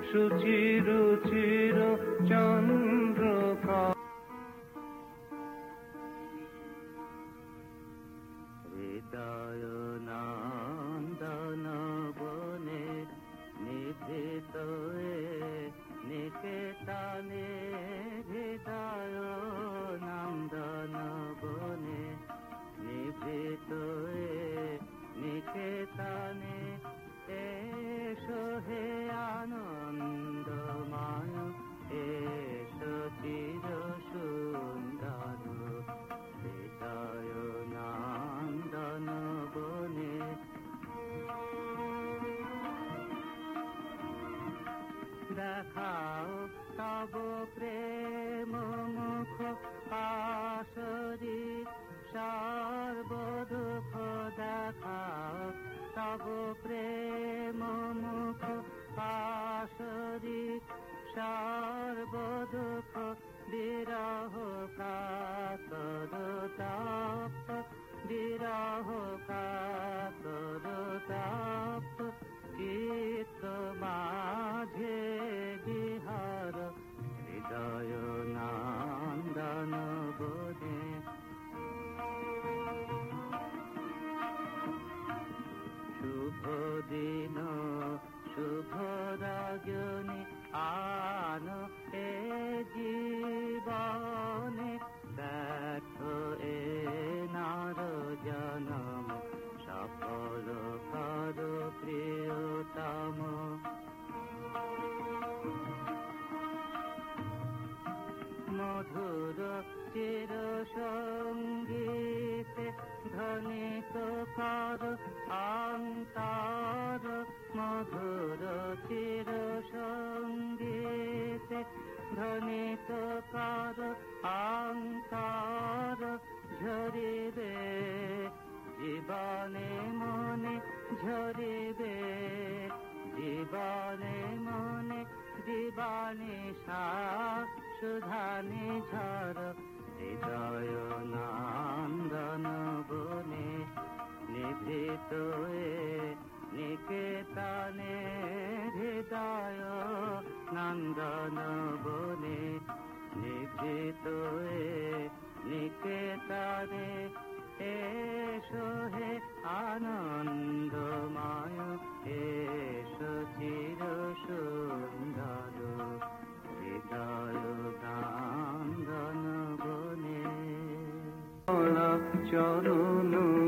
সুচিরুচির চন্দ্রকা হৃদয় নন্দন বনে নিভৃত নিকেতনে হৃদয় নন্দন বনে নিভৃত নিকেতনে এসো হে আনন্দময় এসো চির সুন্দর হৃদয় নন্দন বনে দেখাও তব প্রেম মুখ পাশরি সর্বদুঃখ দেখাও তব প্রেম মুখ পাশরি সর্বদুঃখ বিরহ কাতর তাপ বিরহ কাতর তাপ চিত্ত মাঝে বিহার হৃদয় নন্দন বনে শুভ দিন শুভ রজনী আন এ জীবনে দেখো এ নার জনম সফল কর প্রিয়তম মধুর চির সঙ্গীতে ধ্বনিত কর অন্তর মধুর চির সঙ্গীতে ধ্বনিত কর অন্তর ঝরিবে জীবনে মনে ঝরিবে জীবনে মনে জীবনে সুধানি ঝর হৃদয় নন্দন বনে নিভৃত নিকেতনে হৃদয় নন্দন বনে নিভৃত নিকেতনে এসো হে আনন্দময় এসো চির সুন্দর হৃদয় নন্দন বনে চরণ